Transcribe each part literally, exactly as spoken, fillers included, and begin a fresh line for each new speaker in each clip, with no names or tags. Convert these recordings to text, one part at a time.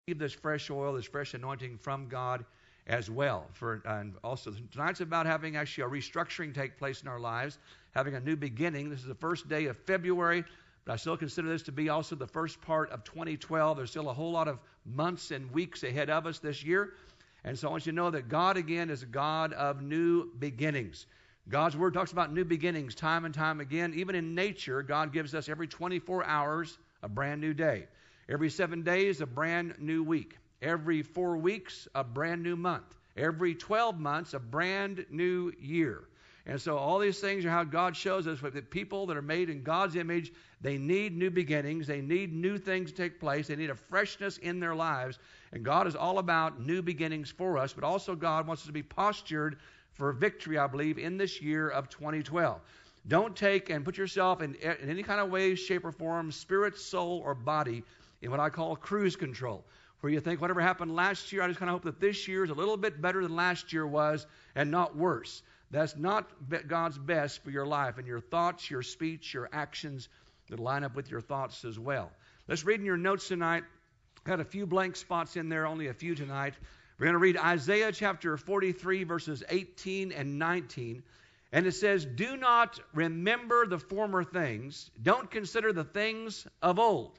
this fresh oil, this fresh anointing from God as well. For and also tonight's about having actually a restructuring take place in our lives, having a new beginning. This is the first day of February, but I still consider this to be also the first part of twenty twelve. There's still a whole lot of months and weeks ahead of us this year. And so I want you to know that God, again, is a God of new beginnings. God's Word talks about new beginnings time and time again. Even in nature, God gives us every twenty-four hours a brand new day. Every seven days, a brand new week. Every four weeks, a brand new month. Every twelve months, a brand new year. And so all these things are how God shows us that people that are made in God's image, they need new beginnings. They need new things to take place. They need a freshness in their lives. And God is all about new beginnings for us, but also God wants us to be postured for victory, I believe, in this year of twenty twelve. Don't take and put yourself in, in any kind of way, shape, or form, spirit, soul, or body, in what I call cruise control, where you think whatever happened last year, I just kind of hope that this year is a little bit better than last year was and not worse. That's not God's best for your life and your thoughts, your speech, your actions that line up with your thoughts as well. Let's read in your notes tonight. Got a few blank spots in there, only a few tonight. We're going to read Isaiah chapter forty-three, verses eighteen and nineteen. And it says, "Do not remember the former things. Don't consider the things of old.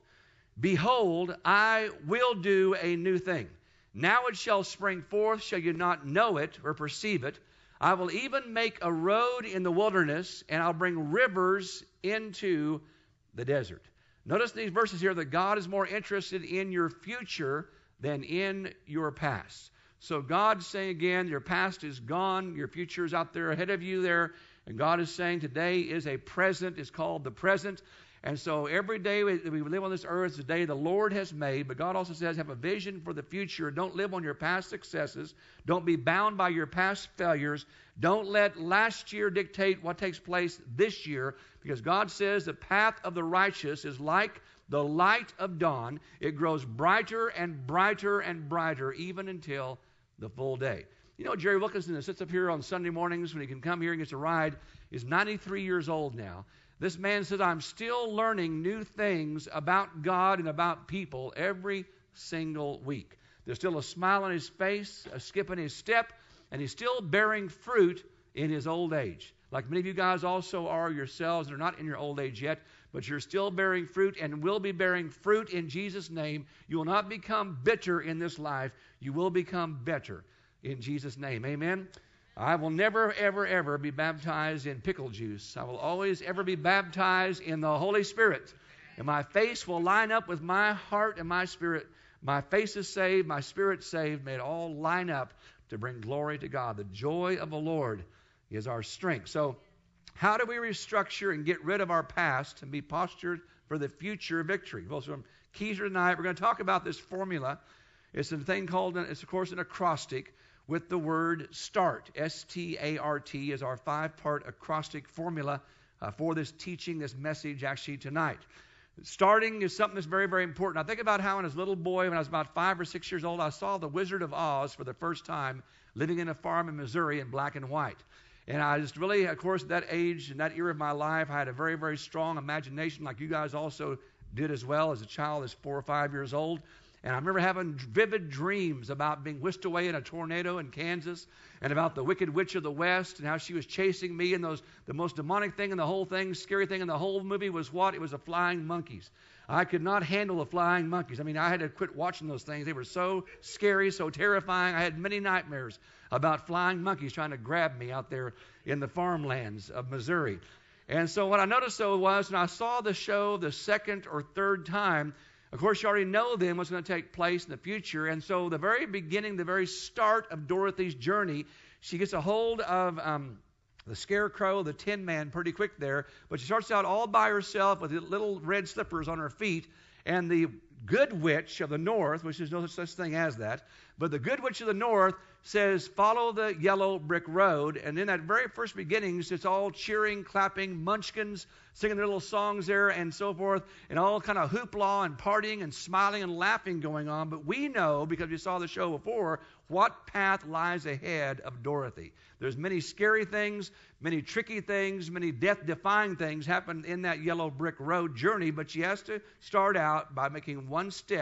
Behold, I will do a new thing. Now it shall spring forth. Shall you not know it or perceive it? I will even make a road in the wilderness, and I'll bring rivers into the desert." Notice these verses here that God is more interested in your future than in your past. So God's saying again, your past is gone, your future is out there ahead of you there, and God is saying today is a present. It's called the present. And so every day that we live on this earth is a day the Lord has made, but God also says have a vision for the future. Don't live on your past successes. Don't be bound by your past failures. Don't let last year dictate what takes place this year, because God says the path of the righteous is like the light of dawn. It grows brighter and brighter and brighter even until the full day. You know, Jerry Wilkinson, that sits up here on Sunday mornings when he can come here and gets a ride, is ninety-three years old now. This man says, "I'm still learning new things about God and about people every single week." There's still a smile on his face, a skip in his step, and he's still bearing fruit in his old age. Like many of you guys also are yourselves, and are not in your old age yet, but you're still bearing fruit and will be bearing fruit in Jesus' name. You will not become bitter in this life. You will become better in Jesus' name. Amen? I will never, ever, ever be baptized in pickle juice. I will always ever be baptized in the Holy Spirit. And my face will line up with my heart and my spirit. My face is saved, my spirit's saved. May it all line up to bring glory to God. The joy of the Lord is our strength. So how do we restructure and get rid of our past and be postured for the future victory? Well, some keys for tonight. We're going to talk about this formula. It's a thing called, it's of course an acrostic with the word START. S T A R T is our five-part acrostic formula uh, for this teaching, this message actually tonight. Starting is something that's very, very important. I think about how when I was a little boy, when I was about five or six years old, I saw The Wizard of Oz for the first time, living in a farm in Missouri in black and white. And I just really, of course, at that age and that era of my life, I had a very, very strong imagination, like you guys also did as well as a child, as four or five years old. And I remember having vivid dreams about being whisked away in a tornado in Kansas, and about the Wicked Witch of the West and how she was chasing me. And those, the most demonic thing in the whole thing, scary thing in the whole movie was what? It was the flying monkeys. I could not handle the flying monkeys. I mean, I had to quit watching those things. They were so scary, so terrifying. I had many nightmares about flying monkeys trying to grab me out there in the farmlands of Missouri. And so what I noticed, though, was when I saw the show the second or third time, of course, you already know then what's going to take place in the future. And so the very beginning, the very start of Dorothy's journey, she gets a hold of um, the Scarecrow, the Tin Man, pretty quick there. But she starts out all by herself with little red slippers on her feet. And the Good Witch of the North, which is no such thing as that, but the Good Witch of the North says, "Follow the yellow brick road." And in that very first beginnings, it's all cheering, clapping, munchkins, singing their little songs there and so forth, and all kind of hoopla and partying and smiling and laughing going on. But we know, because we saw the show before, what path lies ahead of Dorothy. There's many scary things, many tricky things, many death-defying things happen in that yellow brick road journey, but she has to start out by making one step.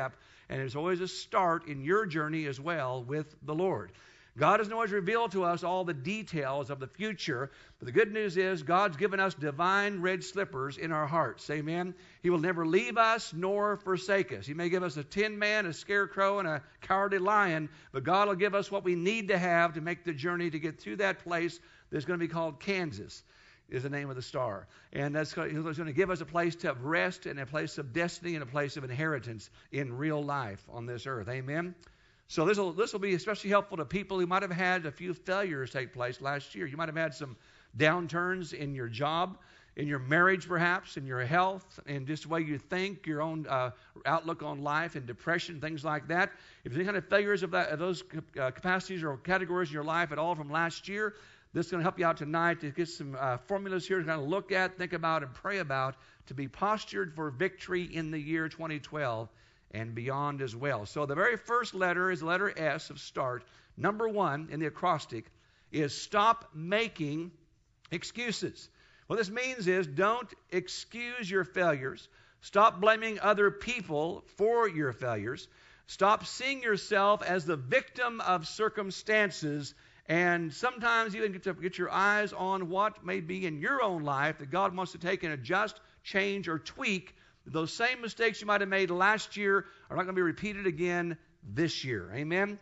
and there's always a start in your journey as well with the Lord. God doesn't always reveal to us all the details of the future, but the good news is God's given us divine red slippers in our hearts. Amen? He will never leave us nor forsake us. He may give us a tin man, a scarecrow, and a cowardly lion, but God will give us what we need to have to make the journey to get through that place that's going to be called Kansas, is the name of the star. And that's He's going to give us a place to rest and a place of destiny and a place of inheritance in real life on this earth. Amen? So this will this will be especially helpful to people who might have had a few failures take place last year. You might have had some downturns in your job, in your marriage perhaps, in your health, and just the way you think, your own uh, outlook on life, and depression, things like that. If there's any kind of failures of, that, of those uh, capacities or categories in your life at all from last year, this is going to help you out tonight to get some uh, formulas here to kind of look at, think about, and pray about to be postured for victory in the year twenty twelve. And beyond as well. So the very first letter is the letter S of START. Number one in the acrostic is stop making excuses. What this means is don't excuse your failures. Stop blaming other people for your failures. Stop seeing yourself as the victim of circumstances. And sometimes even get to get your eyes on what may be in your own life that God wants to take and adjust, change, or tweak. Those same mistakes you might have made last year are not going to be repeated again this year. Amen?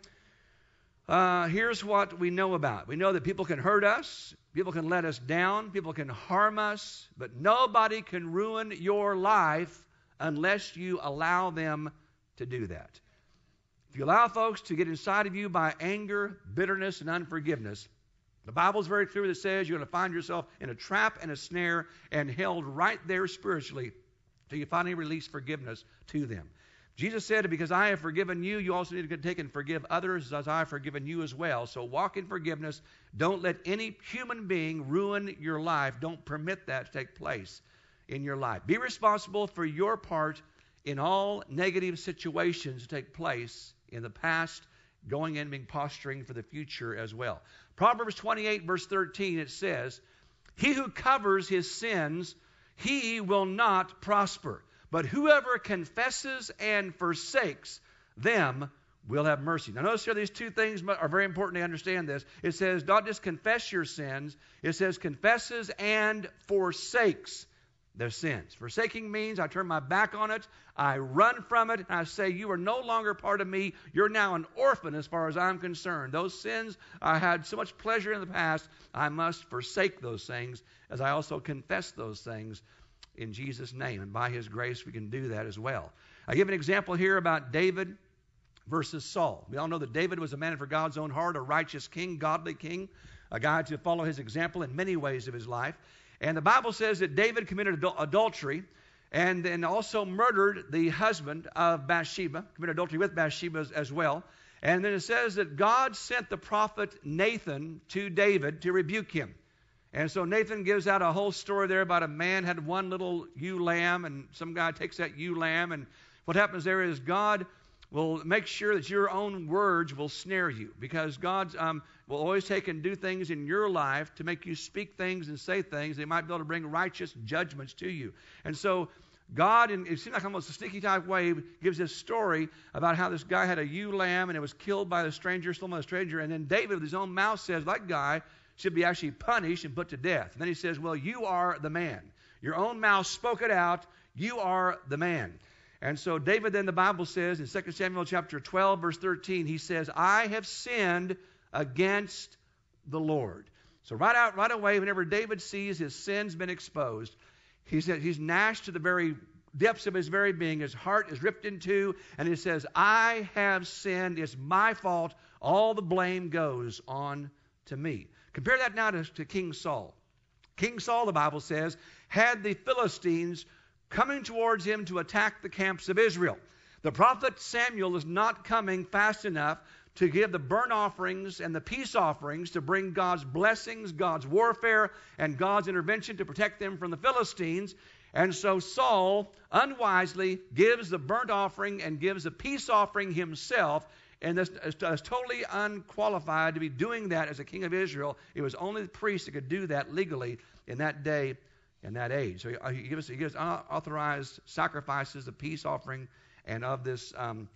Uh, here's what we know about. We know that people can hurt us. People can let us down. People can harm us. But nobody can ruin your life unless you allow them to do that. If you allow folks to get inside of you by anger, bitterness, and unforgiveness, the Bible is very clear that says you're going to find yourself in a trap and a snare and held right there spiritually till you finally release forgiveness to them. Jesus said, because I have forgiven you, you also need to take and forgive others as I have forgiven you as well. So walk in forgiveness. Don't let any human being ruin your life. Don't permit that to take place in your life. Be responsible for your part in all negative situations that take place in the past, going in and being posturing for the future as well. Proverbs twenty-eight, verse thirteen, it says, he who covers his sins, he will not prosper. But whoever confesses and forsakes them will have mercy. Now notice here these two things are very important to understand this. It says not just confess your sins. It says confesses and forsakes their sins. Forsaking means I turn my back on it. I run from it. And I say you are no longer part of me. You're now an orphan as far as I'm concerned. Those sins I had so much pleasure in the past. I must forsake those things as I also confess those things in Jesus' name. And by his grace, we can do that as well. I give an example here about David versus Saul. We all know that David was a man after God's own heart, a righteous king, godly king, a guy to follow his example in many ways of his life. And the Bible says that David committed adul- adultery and then also murdered the husband of Bathsheba, committed adultery with Bathsheba as, as well. And then it says that God sent the prophet Nathan to David to rebuke him. And so Nathan gives out a whole story there about a man had one little ewe lamb, and some guy takes that ewe lamb, and what happens there is God will make sure that your own words will snare you, because God um, will always take and do things in your life to make you speak things and say things that might be able to bring righteous judgments to you. And so God, in it seems like almost a sneaky type way, gives this story about how this guy had a ewe lamb and it was killed by the stranger, stolen by the stranger, and then David with his own mouth says, that guy should be actually punished and put to death. And then he says, well, you are the man. Your own mouth spoke it out. You are the man. And so David then, the Bible says in Second Samuel chapter twelve, verse thirteen, he says, I have sinned against the Lord. So right out, right away, whenever David sees his sins been exposed, he said he's gnashed to the very depths of his very being. His heart is ripped in two, and he says, I have sinned. It's my fault. All the blame goes on to me. Compare that now to, to King Saul. King Saul, the Bible says, had the Philistines coming towards him to attack the camps of Israel. The prophet Samuel is not coming fast enough to give the burnt offerings and the peace offerings to bring God's blessings, God's warfare, and God's intervention to protect them from the Philistines. And so Saul unwisely gives the burnt offering and gives the peace offering himself, and is, is, is totally unqualified to be doing that as a king of Israel. It was only the priest that could do that legally in that day and that age. So he, he gives he gives unauthorized sacrifices, the peace offering, and of this um,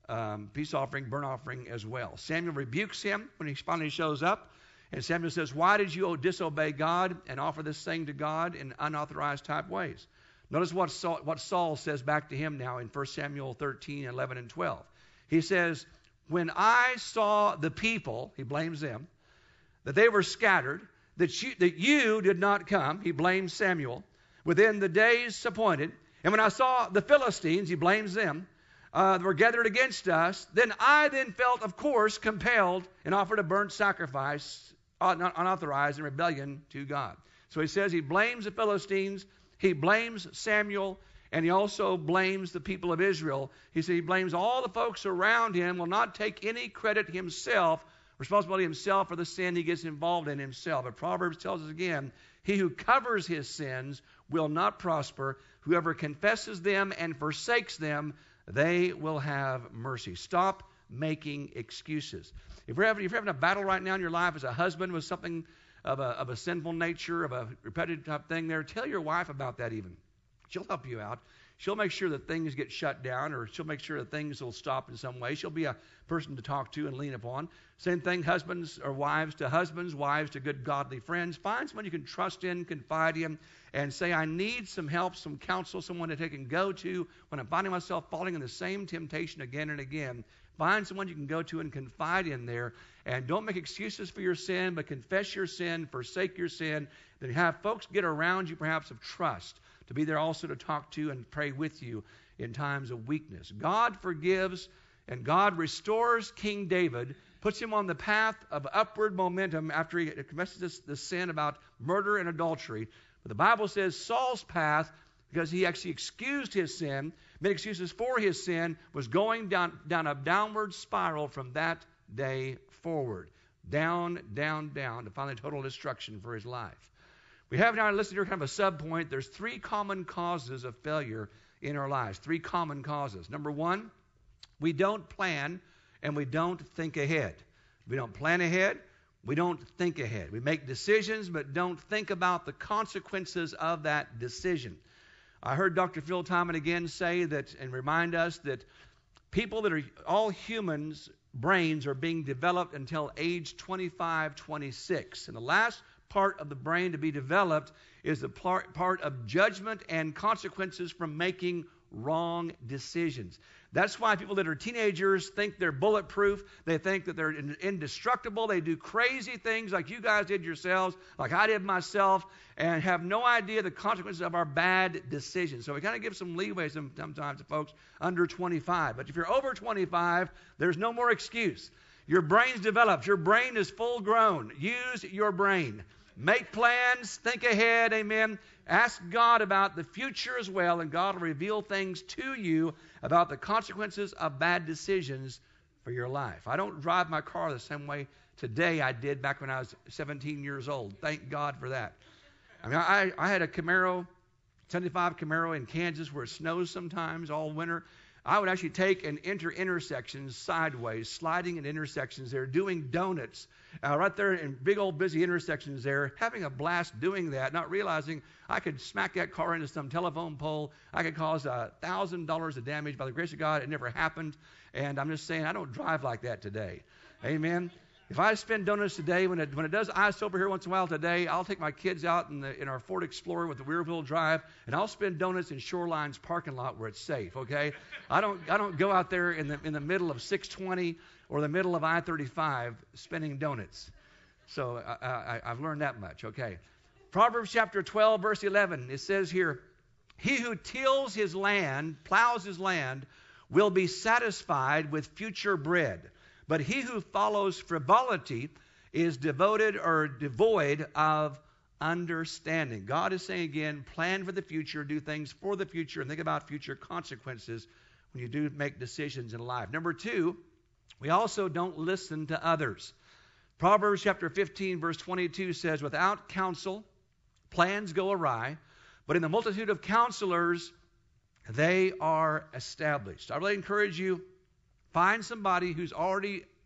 um, peace offering, burnt offering as well. Samuel rebukes him when he finally shows up. And Samuel says, why did you disobey God and offer this thing to God in unauthorized type ways? Notice what Saul, what Saul says back to him now in First Samuel thirteen, eleven, and twelve. He says, when I saw the people, he blames them, that they were scattered, that you, that you did not come, he blames Samuel, within the days appointed. And when I saw the Philistines, he blames them, uh, that were gathered against us, then I then felt, of course, compelled and offered a burnt sacrifice, unauthorized in rebellion to God. So he says he blames the Philistines, he blames Samuel, and he also blames the people of Israel. He said he blames all the folks around him, will not take any credit himself, responsibility himself for the sin he gets involved in himself. But Proverbs tells us again, he who covers his sins will not prosper. Whoever confesses them and forsakes them, they will have mercy. Stop making excuses. If you're, having, if you're having a battle right now in your life as a husband with something of a, of a sinful nature, of a repetitive type thing there, tell your wife about that even. She'll help you out. She'll make sure that things get shut down, or she'll make sure that things will stop in some way. She'll be a person to talk to and lean upon. Same thing, husbands or wives to husbands, wives to good godly friends. Find someone you can trust in, confide in, and say, I need some help, some counsel, someone that I can go to when I'm finding myself falling in the same temptation again and again. Find someone you can go to and confide in there. And don't make excuses for your sin, but confess your sin, forsake your sin. Then have folks get around you perhaps of trust to be there also to talk to and pray with you in times of weakness. God forgives and God restores King David, puts him on the path of upward momentum after he confesses this, this sin about murder and adultery. But the Bible says Saul's path, because he actually excused his sin, made excuses for his sin, was going down, down a downward spiral from that day forward. Down, down, down, to finally total destruction for his life. We have now listed here kind of a sub-point. There's three common causes of failure in our lives. Three common causes. Number one, we don't plan and we don't think ahead. We don't plan ahead. We don't think ahead. We make decisions but don't think about the consequences of that decision. I heard Doctor Phil time and again say that and remind us that people that are all humans' brains are being developed until age twenty-five, twenty-six. And the last part of the brain to be developed is the part, part of judgment and consequences from making wrong decisions. That's why people that are teenagers think they're bulletproof. They think that they're indestructible. They do crazy things like you guys did yourselves, like I did myself, and have no idea the consequences of our bad decisions. So we kind of give some leeway sometimes to folks under twenty-five. But if you're over twenty-five, there's no more excuse. Your brain's developed. Your brain is full grown. Use your brain. Make plans. Think ahead. Amen. Ask God about the future as well, and God will reveal things to you about the consequences of bad decisions for your life. I don't drive my car the same way today I did back when I was seventeen years old. Thank God for that. I mean, I, I had a Camaro, seventy-five Camaro in Kansas where it snows sometimes all winter. I would actually take and enter intersections sideways, sliding in intersections there, doing donuts uh, right there in big old busy intersections there, having a blast doing that, not realizing I could smack that car into some telephone pole. I could cause a uh, thousand dollars of damage. By the grace of God, it never happened. And I'm just saying, I don't drive like that today. Amen. If I spend donuts today, when it when it does ice over here once in a while today, I'll take my kids out in the in our Ford Explorer with the rear-wheel drive, and I'll spend donuts in Shoreline's parking lot where it's safe. Okay, I don't I don't go out there in the in the middle of six twenty or the middle of I thirty-five spinning donuts. So I, I, I've learned that much. Okay, Proverbs chapter twelve verse eleven. It says here, "He who tills his land, plows his land, will be satisfied with future bread. But he who follows frivolity is devoted or devoid of understanding." God is saying again, plan for the future, do things for the future, and think about future consequences when you do make decisions in life. Number two, we also don't listen to others. Proverbs chapter fifteen verse twenty-two says, "Without counsel, plans go awry, but in the multitude of counselors, they are established." I really encourage you, find somebody who's already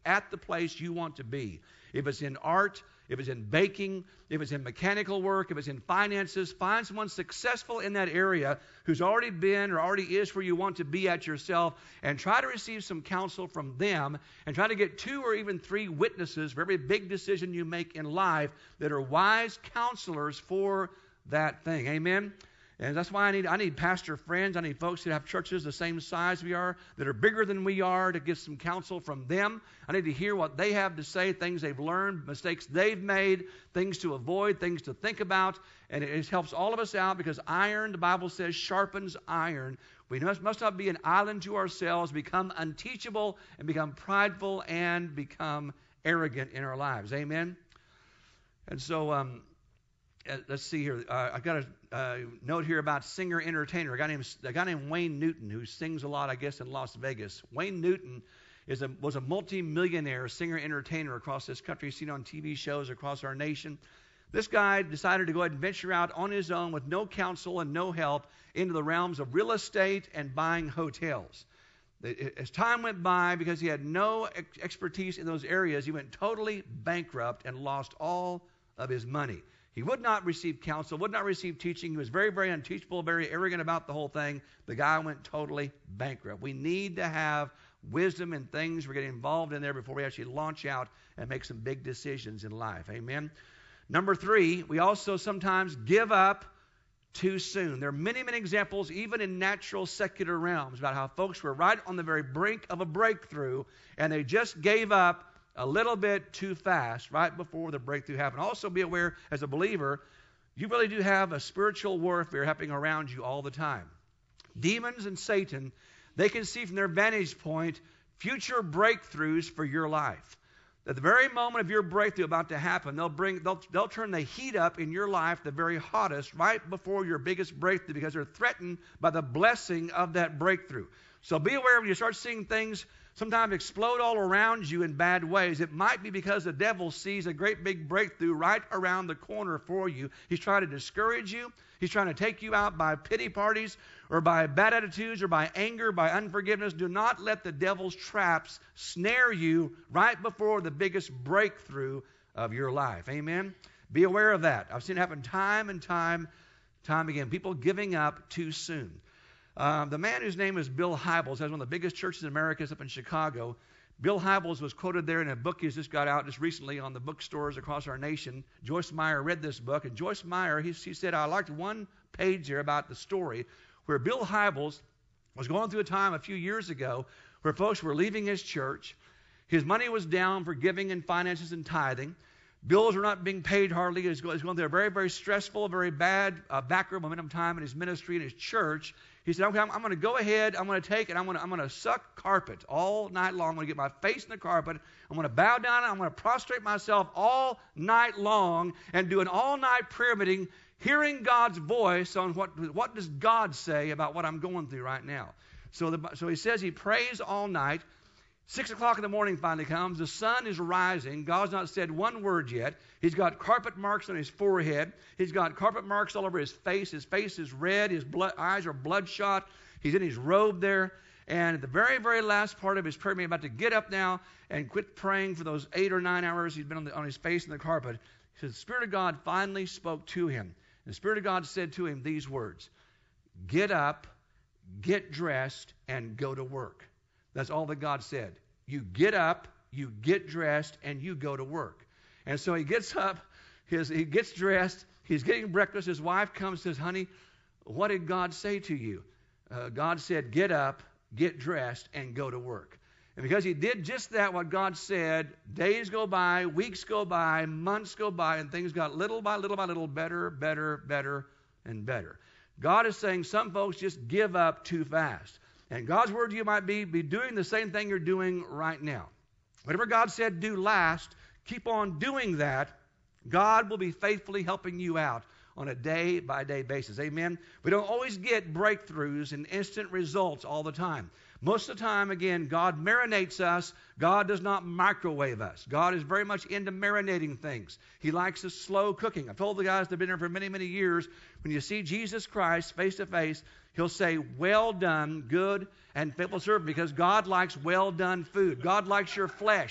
at the place you want to be. If it's in art, if it's in baking, if it's in mechanical work, if it's in finances, find someone successful in that area who's already been or already is where you want to be at yourself, and try to receive some counsel from them, and try to get two or even three witnesses for every big decision you make in life that are wise counselors for that thing. Amen? And that's why I need I need pastor friends. I need folks that have churches the same size we are, that are bigger than we are, to get some counsel from them. I need to hear what they have to say, things they've learned, mistakes they've made, things to avoid, things to think about. And it, it helps all of us out, because iron, the Bible says, sharpens iron. We must, must not be an island to ourselves, become unteachable, and become prideful, and become arrogant in our lives. Amen? And so... um Uh, let's see here. Uh, I got a uh, note here about singer-entertainer. A guy named a guy named Wayne Newton, who sings a lot, I guess, in Las Vegas. Wayne Newton is a was a multi-millionaire singer-entertainer across this country, seen on T V shows across our nation. This guy decided to go ahead and venture out on his own with no counsel and no help into the realms of real estate and buying hotels. As time went by, because he had no ex- expertise in those areas, he went totally bankrupt and lost all of his money. He would not receive counsel, would not receive teaching. He was very, very unteachable, very arrogant about the whole thing. The guy went totally bankrupt. We need to have wisdom in things we're getting involved in there before we actually launch out and make some big decisions in life. Amen? Number three, we also sometimes give up too soon. There are many, many examples, even in natural secular realms, about how folks were right on the very brink of a breakthrough, and they just gave up a little bit too fast right before the breakthrough happened. Also be aware, as a believer, you really do have a spiritual warfare happening around you all the time. Demons and Satan, they can see from their vantage point future breakthroughs for your life. At the very moment of your breakthrough about to happen, they'll bring, they'll, they'll turn the heat up in your life, the very hottest, right before your biggest breakthrough, because they're threatened by the blessing of that breakthrough. So be aware when you start seeing things sometimes explode all around you in bad ways. It might be because the devil sees a great big breakthrough right around the corner for you. He's trying to discourage you. He's trying to take you out by pity parties, or by bad attitudes, or by anger, by unforgiveness. Do not let the devil's traps snare you right before the biggest breakthrough of your life. Amen? Be aware of that. I've seen it happen time and time, time again. People giving up too soon. Um, the man whose name is Bill Hybels has one of the biggest churches in America up in Chicago. Bill Hybels was quoted there in a book he's just got out just recently on the bookstores across our nation. Joyce Meyer read this book, and Joyce Meyer, he, he said, I liked one page here about the story where Bill Hybels was going through a time a few years ago where folks were leaving his church. His money was down for giving and finances and tithing. Bills were not being paid hardly. He was going through a very, very stressful, very bad uh, backward momentum time in his ministry and his church. He said, okay, I'm, I'm going to go ahead. I'm going to take it. I'm going to, I'm going to suck carpet all night long. I'm going to get my face in the carpet. I'm going to bow down. I'm going to prostrate myself all night long and do an all-night prayer meeting, hearing God's voice on what, what does God say about what I'm going through right now. So, the, so he says he prays all night. Six o'clock in the morning finally comes. The sun is rising. God's not said one word yet. He's got carpet marks on his forehead. He's got carpet marks all over his face. His face is red. His blood, eyes are bloodshot. He's in his robe there. And at the very, very last part of his prayer, he's about to get up now and quit praying for those eight or nine hours he's been on, the, on his face in the carpet. He said, the Spirit of God finally spoke to him. And the Spirit of God said to him these words, get up, get dressed, and go to work. That's all that God said. You get up, you get dressed, and you go to work. And so he gets up, his, he gets dressed, he's getting breakfast. His wife comes and says, honey, what did God say to you? Uh, God said, get up, get dressed, and go to work. And because he did just that, what God said, days go by, weeks go by, months go by, and things got little by little by little better, better, better, and better. God is saying some folks just give up too fast. And God's word to you might be, be doing the same thing you're doing right now. Whatever God said do last, keep on doing that. God will be faithfully helping you out on a day-by-day basis. Amen? We don't always get breakthroughs and instant results all the time. Most of the time, again, God marinates us. God does not microwave us. God is very much into marinating things. He likes the slow cooking. I've told the guys that have been here for many, many years, when you see Jesus Christ face to face, he'll say, well done, good and faithful servant, because God likes well done food. God likes your flesh.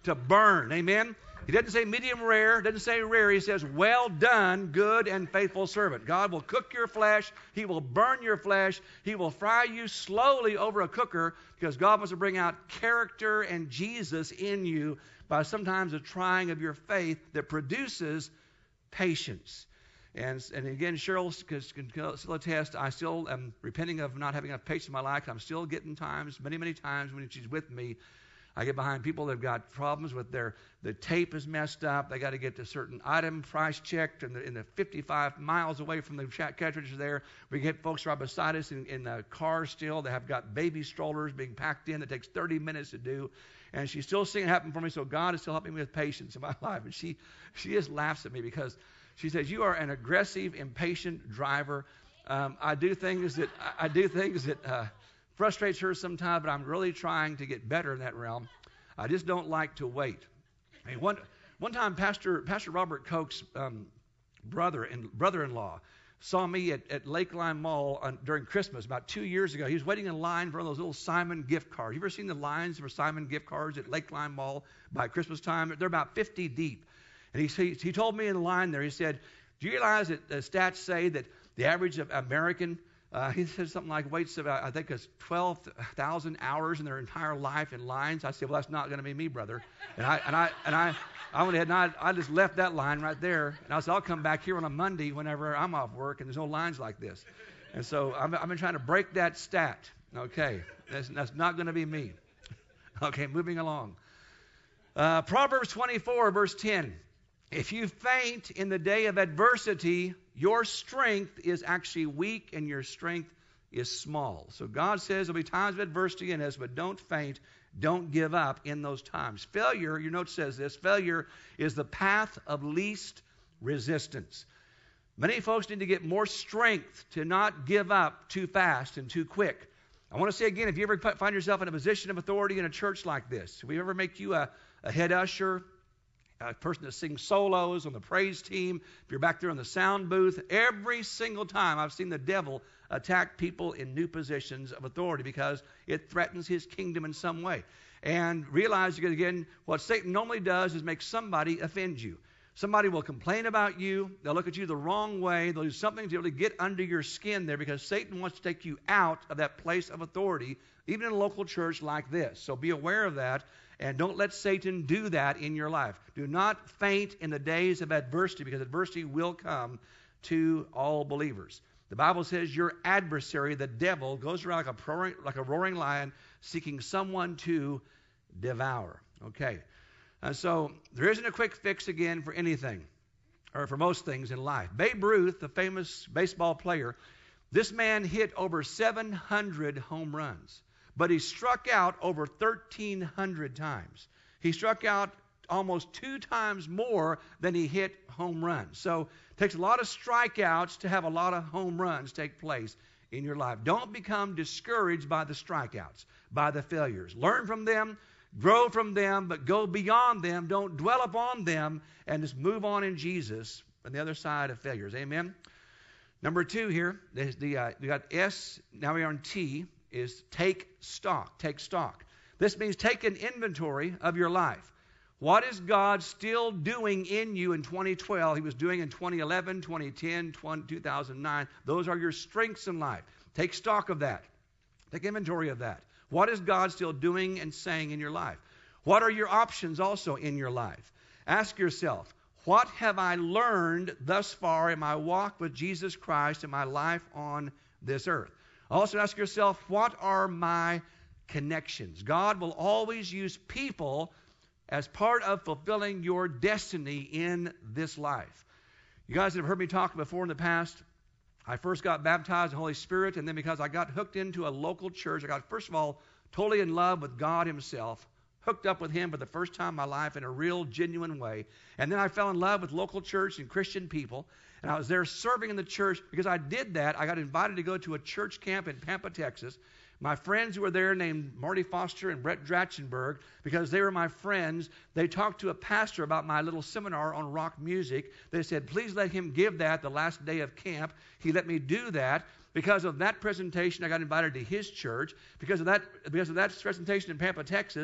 to burn. Amen? He doesn't say medium rare, doesn't say rare. He says, well done, good and faithful servant. God will cook your flesh. He will burn your flesh. He will fry you slowly over a cooker because God wants to bring out character and Jesus in you by sometimes a trying of your faith that produces patience. And, and again, Cheryl can still attest, I still am repenting of not having enough patience in my life. I'm still getting times, many, many times when she's with me, I get behind people that have got problems with their, the tape is messed up. They got to get a certain item price checked in the, in the fifty-five miles away from the cartridge there. We get folks right beside us in, in the car still. They have got baby strollers being packed in that takes thirty minutes to do. And she's still seeing it happen for me, so God is still helping me with patience in my life. And she, she just laughs at me because she says, you are an aggressive, impatient driver. Um, I do things that, I, I do things that, uh, frustrates her sometimes, but I'm really trying to get better in that realm. I just don't like to wait. I mean, one one time, Pastor Pastor Robert Koch's um, brother and brother-in-law saw me at, at Lakeline Mall on, during Christmas about two years ago. He was waiting in line for one of those little Simon gift cards. You ever seen the lines for Simon gift cards at Lakeline Mall by Christmas time? They're about fifty deep. And he he, he told me in the line there, he said, "Do you realize that the stats say that the average of American Uh, he said something like waits about, I think it's twelve thousand hours in their entire life in lines." I said, well, that's not going to be me, brother. And I and I and I, I went ahead and I, I just left that line right there. And I said, I'll come back here on a Monday whenever I'm off work, and there's no lines like this. And so I've, I've been trying to break that stat. Okay, that's, that's not going to be me. Okay, moving along. Uh, Proverbs twenty-four, verse ten. If you faint in the day of adversity, your strength is actually weak and your strength is small. So God says there'll be times of adversity in us, but don't faint. Don't give up in those times. Failure, your note says this, failure is the path of least resistance. Many folks need to get more strength to not give up too fast and too quick. I want to say again, if you ever find yourself in a position of authority in a church like this, if we ever make you a, a head usher, a person that sings solos on the praise team, if you're back there in the sound booth, every single time I've seen the devil attack people in new positions of authority because it threatens his kingdom in some way. And realize, again, what Satan normally does is make somebody offend you. Somebody will complain about you. They'll look at you the wrong way. They'll do something to really get under your skin there because Satan wants to take you out of that place of authority, even in a local church like this. So be aware of that. And don't let Satan do that in your life. Do not faint in the days of adversity, because adversity will come to all believers. The Bible says your adversary, the devil, goes around like a roaring, like a roaring lion, seeking someone to devour. Okay. And so there isn't a quick fix again for anything, or for most things in life. Babe Ruth, the famous baseball player, this man hit over seven hundred home runs. But he struck out over thirteen hundred times. He struck out almost two times more than he hit home runs. So it takes a lot of strikeouts to have a lot of home runs take place in your life. Don't become discouraged by the strikeouts, by the failures. Learn from them, grow from them, but go beyond them. Don't dwell upon them, and just move on in Jesus on the other side of failures. Amen? Number two here, the, the, uh, we got S, now we are on T. Is take stock. Take stock. This means take an inventory of your life. What is God still doing in you in twenty twelve? He was doing in twenty eleven, twenty ten, two thousand nine. Those are your strengths in life. Take stock of that. Take inventory of that. What is God still doing and saying in your life? What are your options also in your life? Ask yourself, what have I learned thus far in my walk with Jesus Christ in my life on this earth? Also ask yourself, what are my connections? God will always use people as part of fulfilling your destiny in this life. You guys have heard me talk before in the past. I first got baptized in the Holy Spirit, and then because I got hooked into a local church, I got, first of all, totally in love with God himself, hooked up with him for the first time in my life in a real, genuine way. And then I fell in love with local church and Christian people. And I was there serving in the church. Because I did that, I got invited to go to a church camp in Pampa, Texas. My friends who were there named Marty Foster and Brett Dratchenberg, because they were my friends, they talked to a pastor about my little seminar on rock music. They said, please let him give that the last day of camp. He let me do that. Because of that presentation, I got invited to his church. Because of that, because of that presentation in Pampa, Texas,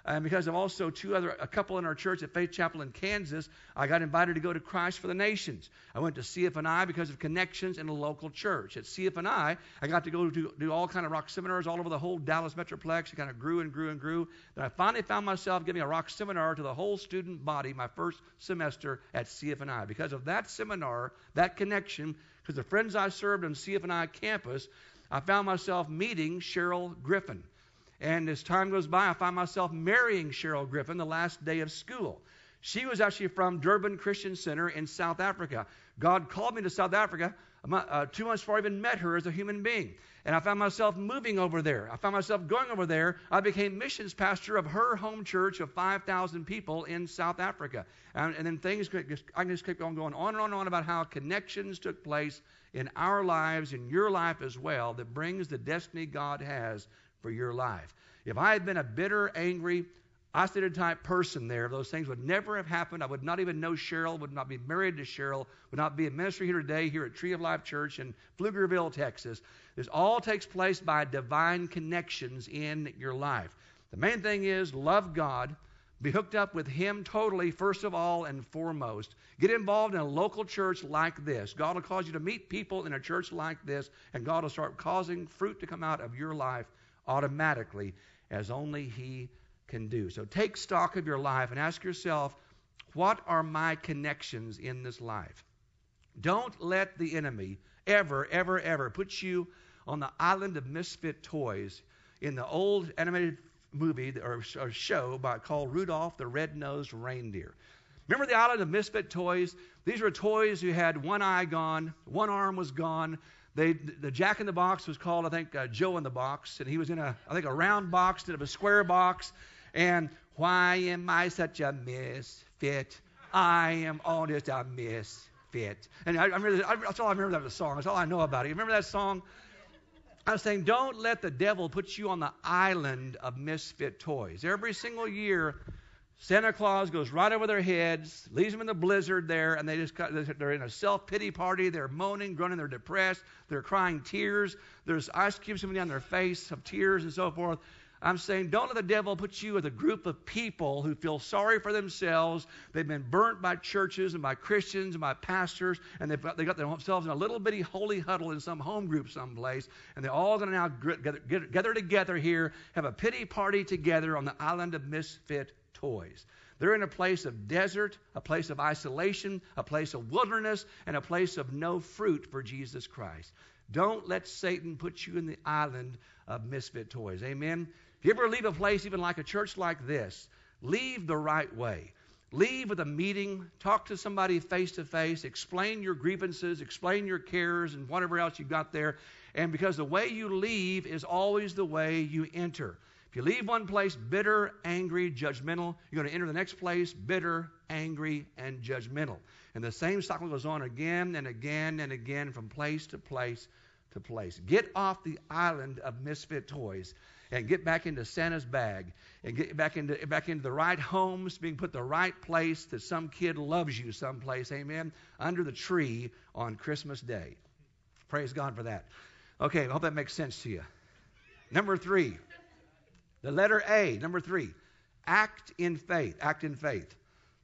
And because of also two other, a couple in our church at Faith Chapel in Kansas, I got invited to go to Christ for the Nations. I went to C F N I because of connections in a local church. At C F N I, I got to go do, do all kind of rock seminars all over the whole Dallas Metroplex. It kind of grew and grew and grew. Then I finally found myself giving a rock seminar to the whole student body my first semester at C F N I. Because of that seminar, that connection, because the friends I served on C F N I campus, I found myself meeting Cheryl Griffin. And as time goes by, I find myself marrying Cheryl Griffin the last day of school. She was actually from Durban Christian Center in South Africa. God called me to South Africa uh, two months before I even met her as a human being. And I found myself moving over there. I found myself going over there. I became missions pastor of her home church of five thousand people in South Africa. And, and then things, I can just keep on going on and on and on about how connections took place in our lives, in your life as well, that brings the destiny God has for your life. If I had been a bitter, angry, isolated type person there, those things would never have happened. I would not even know Cheryl, would not be married to Cheryl, would not be in ministry here today here at Tree of Life Church in Pflugerville, Texas. This all takes place by divine connections in your life. The main thing is love God, be hooked up with Him totally, first of all and foremost. Get involved in a local church like this. God will cause you to meet people in a church like this, and God will start causing fruit to come out of your life automatically, as only He can do. So take stock of your life and ask yourself, what are my connections in this life? Don't let the enemy ever, ever, ever put you on the island of misfit toys. In the old animated movie or, or show by, called Rudolph the Red-Nosed Reindeer. Remember the island of misfit toys? These were toys who had one eye gone, one arm was gone. They, the Jack in the Box was called, I think, uh, Joe in the Box, and he was in a, I think, a round box instead of a square box. And why am I such a misfit? I am all just a misfit. And I, I remember, I, that's all I remember. That was a song. That's all I know about it. You remember that song? I was saying, don't let the devil put you on the island of misfit toys. Every single year, Santa Claus goes right over their heads, leaves them in the blizzard there, and they just they're in a self-pity party. They're moaning, groaning, they're depressed, they're crying tears. There's ice cubes coming down their face of tears and so forth. I'm saying, don't let the devil put you with a group of people who feel sorry for themselves. They've been burnt by churches and by Christians and by pastors, and they've got, they got themselves in a little bitty holy huddle in some home group someplace, and they're all going to now gather, gather together here, have a pity party together on the island of misfit toys. They're in a place of desert, a place of isolation, a place of wilderness, and a place of no fruit for Jesus Christ. Don't let Satan put you in the island of misfit toys. Amen? If you ever leave a place, even like a church like this, leave the right way. Leave with a meeting, talk to somebody face to face, explain your grievances, explain your cares and whatever else you got there. And because the way you leave is always the way you enter. If you leave one place bitter, angry, judgmental, you're going to enter the next place bitter, angry, and judgmental. And the same cycle goes on again and again and again from place to place to place. Get off the island of misfit toys and get back into Santa's bag and get back into back into the right homes, being put the right place that some kid loves you someplace, amen, under the tree on Christmas Day. Praise God for that. Okay, I hope that makes sense to you. Number three, the letter A, number three, act in faith. Act in faith.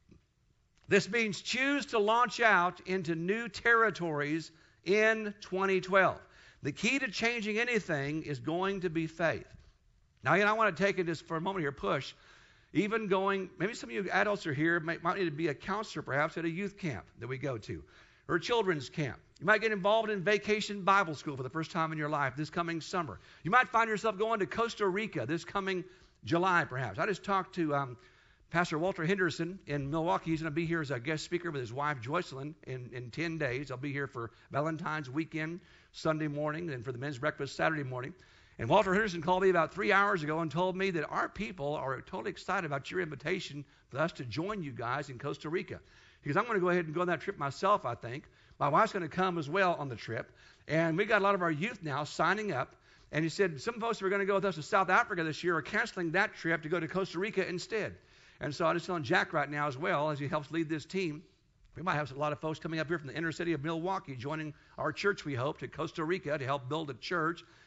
This means choose to launch out into new territories in twenty twelve. The key to changing anything is going to be faith. Now, again, I want to take it just for a moment here, push. Even going, maybe some of you adults are here, might, might need to be a counselor perhaps at a youth camp that we go to, or a children's camp. You might get involved in Vacation Bible School for the first time in your life this coming summer. You might find yourself going to Costa Rica this coming July perhaps. I just talked to um, Pastor Walter Henderson in Milwaukee. He's going to be here as a guest speaker with his wife Joycelyn in, in ten days. I'll be here for Valentine's weekend, Sunday morning, and for the men's breakfast Saturday morning. And Walter Henderson called me about three hours ago and told me that our people are totally excited about your invitation for us to join you guys in Costa Rica. Because I'm going to go ahead and go on that trip myself, I think. My wife's going to come as well on the trip. And we got a lot of our youth now signing up. And he said some folks who are going to go with us to South Africa this year are canceling that trip to go to Costa Rica instead. And so I'm just telling Jack right now as well, as he helps lead this team, we might have a lot of folks coming up here from the inner city of Milwaukee joining our church, we hope, to Costa Rica to help build a church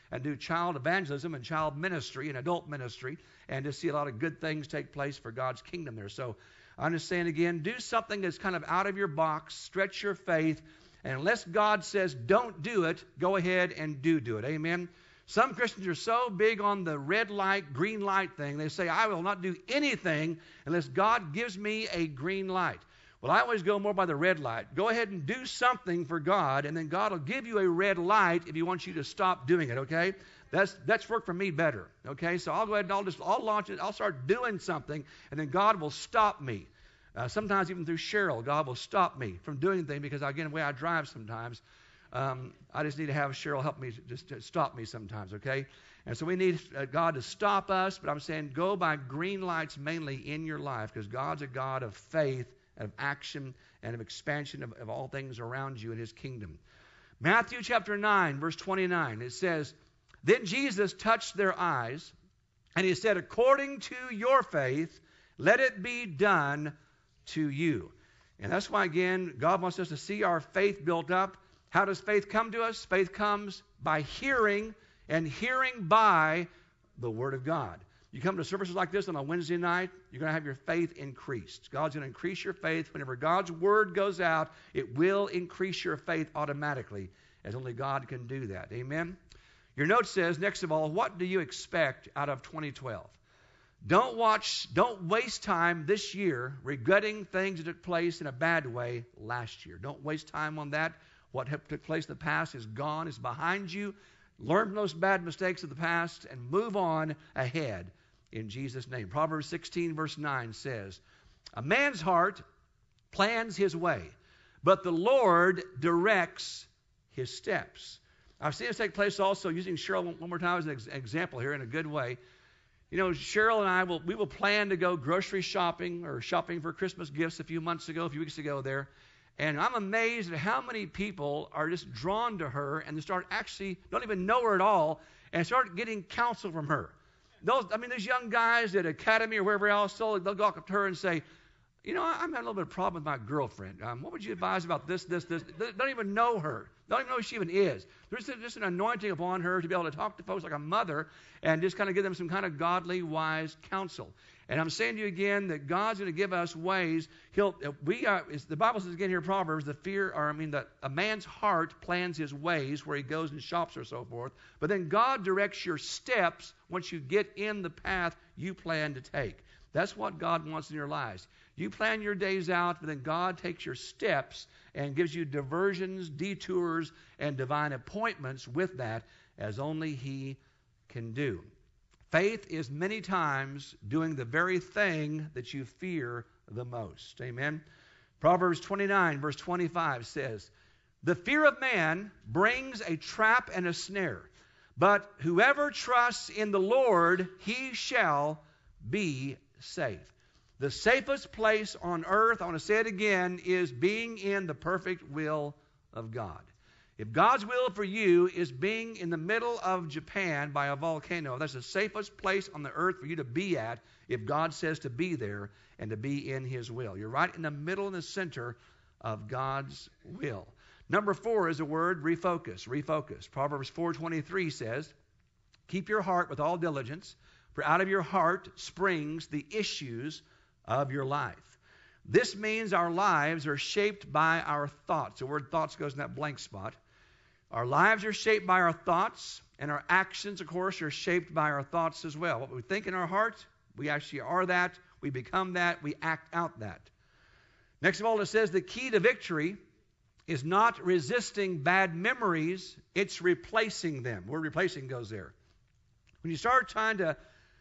and do child evangelism and child ministry and adult ministry, and to see a lot of good things take place for God's kingdom there. So I'm just saying again, do something that's kind of out of your box, stretch your faith, and unless God says don't do it, go ahead and do do it. Amen? Some Christians are so big on the red light, green light thing. They say, I will not do anything unless God gives me a green light. Well, I always go more by the red light. Go ahead and do something for God, and then God will give you a red light if He wants you to stop doing it, okay? That's that's worked for me better, okay? So I'll go ahead and I'll just I'll launch it. I'll start doing something, and then God will stop me. Uh, sometimes even through Cheryl, God will stop me from doing things because, again, the way I drive sometimes, um, I just need to have Cheryl help me, just to stop me sometimes, okay? And so we need uh, God to stop us, but I'm saying go by green lights mainly in your life because God's a God of faith, of action, and of expansion of, of all things around you in His kingdom. Matthew chapter nine, verse twenty-nine, it says, Then Jesus touched their eyes, and He said, According to your faith, let it be done to you. And that's why, again, God wants us to see our faith built up. How does faith come to us? Faith comes by hearing, and hearing by the Word of God. You come to services like this on a Wednesday night, you're going to have your faith increased. God's going to increase your faith. Whenever God's Word goes out, it will increase your faith automatically, as only God can do that. Amen? Your note says, next of all, what do you expect out of twenty twelve? Don't watch, don't waste time this year regretting things that took place in a bad way last year. Don't waste time on that. What took place in the past is gone, is behind you. Learn from those bad mistakes of the past and move on ahead in Jesus' name. Proverbs sixteen, verse nine says, A man's heart plans his way, but the Lord directs his steps. I've seen this take place also, using Cheryl one more time as an ex- example here in a good way. You know, Cheryl and I will we will plan to go grocery shopping or shopping for Christmas gifts a few months ago, a few weeks ago there. And I'm amazed at how many people are just drawn to her and they start actually, don't even know her at all, and start getting counsel from her. Those, I mean, those young guys at Academy or wherever else, they'll, they'll go up to her and say, you know, I'm having a little bit of problem with my girlfriend. Um, what would you advise about this, this, this? They don't even know her. They don't even know who she even is. There's just an anointing upon her to be able to talk to folks like a mother and just kind of give them some kind of godly, wise counsel. And I'm saying to you again that God's going to give us ways. He'll, we are, the Bible says again here in Proverbs, the fear, or I mean, that a man's heart plans his ways where he goes and shops or so forth. But then God directs your steps once you get in the path you plan to take. That's what God wants in your lives. You plan your days out, but then God takes your steps and gives you diversions, detours, and divine appointments with that, as only He can do. Faith is many times doing the very thing that you fear the most. Amen? Proverbs twenty-nine, verse twenty-five says, The fear of man brings a trap and a snare, but whoever trusts in the Lord, he shall be safe. The safest place on earth, I want to say it again, is being in the perfect will of God. If God's will for you is being in the middle of Japan by a volcano, that's the safest place on the earth for you to be at if God says to be there and to be in His will. You're right in the middle and the center of God's will. Number four is the word refocus. Refocus. Proverbs four twenty-three says, Keep your heart with all diligence, for out of your heart springs the issues of your life. This means our lives are shaped by our thoughts. The word thoughts goes in that blank spot. Our lives are shaped by our thoughts, and our actions, of course, are shaped by our thoughts as well. What we think in our heart, we actually are that, we become that, we act out that. Next of all, it says the key to victory is not resisting bad memories, it's replacing them. Where replacing goes there. When you start trying to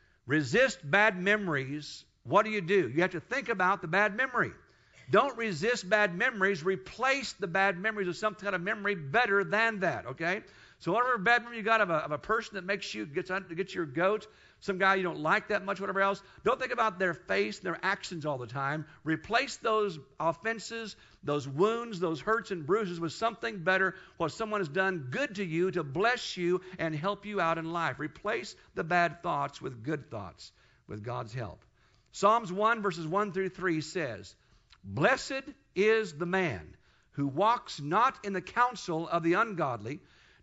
resist bad memories, what do you do? You have to think about the bad memory. Don't resist bad memories. Replace the bad memories with some kind of memory better than that, okay? So whatever bad memory you got of a, of a person that makes you, gets, gets your goat, some guy you don't like that much, whatever else, don't think about their face and their actions all the time. Replace those offenses, those wounds, those hurts and bruises with something better, what someone has done good to you to bless you and help you out in life. Replace the bad thoughts with good thoughts, with God's help. Psalms one, verses one through three says, Blessed is the man who walks not in the counsel of the ungodly,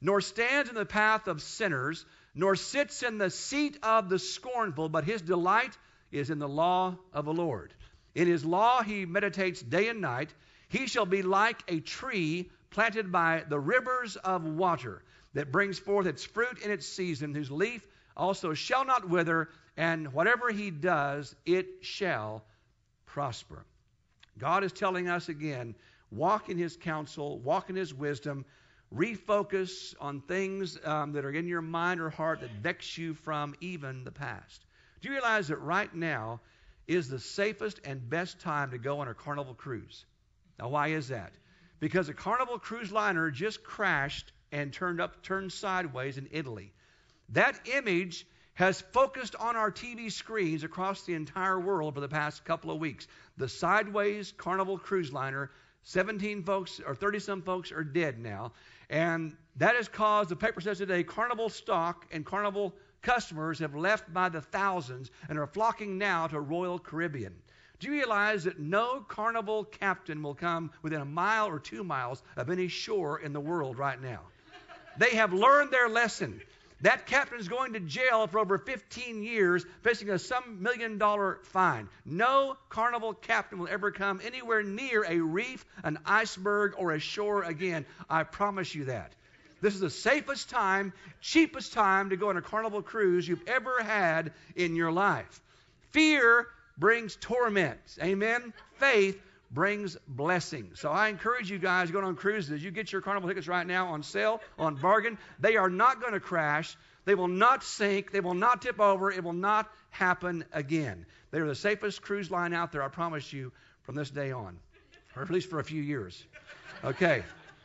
nor stands in the path of sinners, nor sits in the seat of the scornful, but his delight is in the law of the Lord. In his law he meditates day and night. He shall be like a tree planted by the rivers of water, that brings forth its fruit in its season, whose leaf also shall not wither, and whatever he does, it shall prosper. God is telling us again, walk in his counsel, walk in his wisdom, refocus on things um, that are in your mind or heart that vex you from even the past. Do you realize that right now is the safest and best time to go on a Carnival cruise? Now, why is that? Because a Carnival cruise liner just crashed and turned up, turned sideways in Italy. That image has focused on our T V screens across the entire world for the past couple of weeks. The sideways Carnival cruise liner, seventeen folks or thirty-some folks are dead now. And that has caused, the paper says today, Carnival stock and Carnival customers have left by the thousands and are flocking now to Royal Caribbean. Do you realize that no Carnival captain will come within a mile or two miles of any shore in the world right now? They have learned their lesson. That captain is going to jail for over fifteen years, facing a some million dollar fine. No Carnival captain will ever come anywhere near a reef, an iceberg, or a shore again. I promise you that. This is the safest time, cheapest time to go on a Carnival cruise you've ever had in your life. Fear brings torment. Amen? Faith brings blessing. So I encourage you guys going on cruises. You get your Carnival tickets right now on sale, on bargain. They are not going to crash. They will not sink. They will not tip over. It will not happen again. They are the safest cruise line out there, I promise you, from this day on. Or at least for a few years. Okay.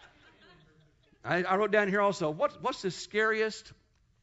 I, I wrote down here also, what, what's the scariest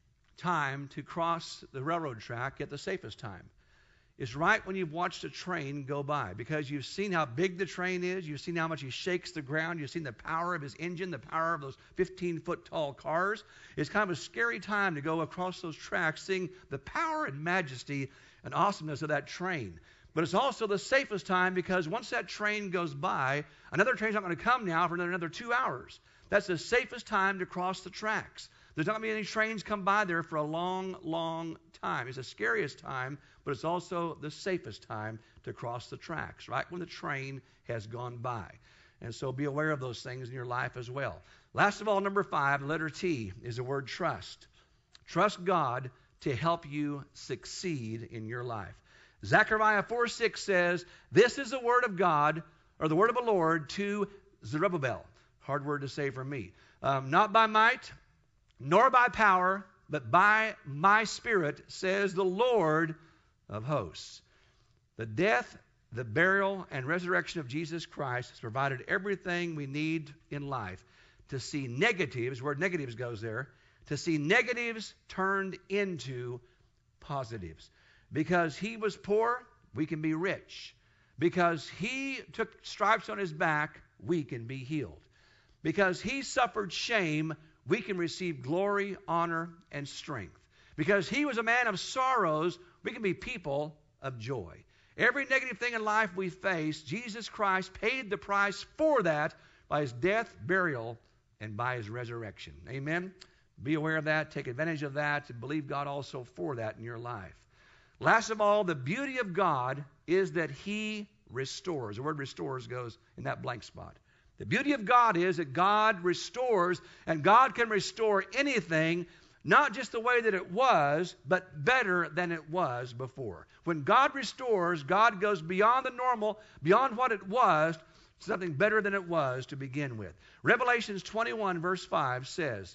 time to cross the railroad track yet the safest time? Is right when you've watched a train go by, because you've seen how big the train is, you've seen how much he shakes the ground, you've seen the power of his engine, the power of those fifteen-foot tall cars. It's kind of a scary time to go across those tracks, seeing the power and majesty and awesomeness of that train. But it's also the safest time, because once that train goes by, another train's not going to come now for another, another two hours. That's the safest time to cross the tracks. There's not going to be any trains come by there for a long, long time. It's the scariest time, but it's also the safest time to cross the tracks, right when the train has gone by. And so be aware of those things in your life as well. Last of all, number five, letter T, is the word trust. Trust God to help you succeed in your life. Zechariah four six says, this is the word of God, or the word of the Lord to Zerubbabel. Hard word to say for me. Um, not by might, nor by power, but by my Spirit, says the Lord of hosts. The death, the burial, and resurrection of Jesus Christ has provided everything we need in life to see negatives, where negatives goes there, to see negatives turned into positives. Because he was poor, we can be rich. Because he took stripes on his back, we can be healed. Because he suffered shame, we can receive glory, honor, and strength. Because he was a man of sorrows, we can be people of joy. Every negative thing in life we face, Jesus Christ paid the price for that by his death, burial, and by his resurrection. Amen? Be aware of that. Take advantage of that, and believe God also for that in your life. Last of all, the beauty of God is that he restores. The word restores goes in that blank spot. The beauty of God is that God restores, and God can restore anything, not just the way that it was, but better than it was before. When God restores, God goes beyond the normal, beyond what it was, to something better than it was to begin with. Revelations twenty-one verse five says,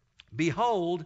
behold,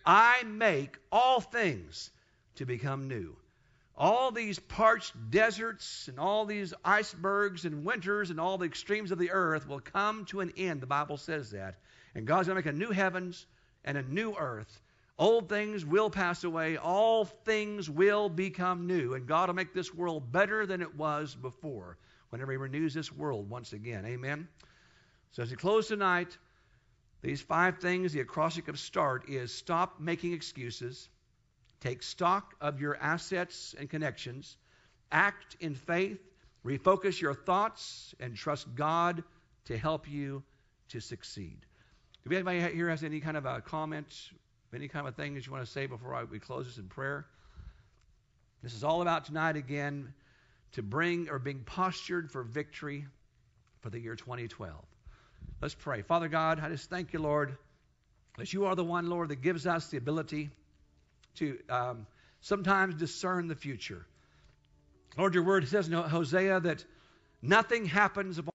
I make all things to become new. All these parched deserts and all these icebergs and winters and all the extremes of the earth will come to an end. The Bible says that. And God's going to make a new heavens and a new earth. Old things will pass away. All things will become new. And God will make this world better than it was before whenever he renews this world once again. Amen? So as we close tonight, these five things, the acrostic of START is stop making excuses. Take stock of your assets and connections. Act in faith. Refocus your thoughts and trust God to help you to succeed. Do anybody here has any kind of a comment, any kind of thing that you want to say before I, we close this in prayer? This is all about tonight again, to bring or being postured for victory for the year twenty twelve. Let's pray. Father God, I just thank you, Lord, that you are the one, Lord, that gives us the ability to um, sometimes discern the future. Lord, your word says in Hosea that nothing happens upon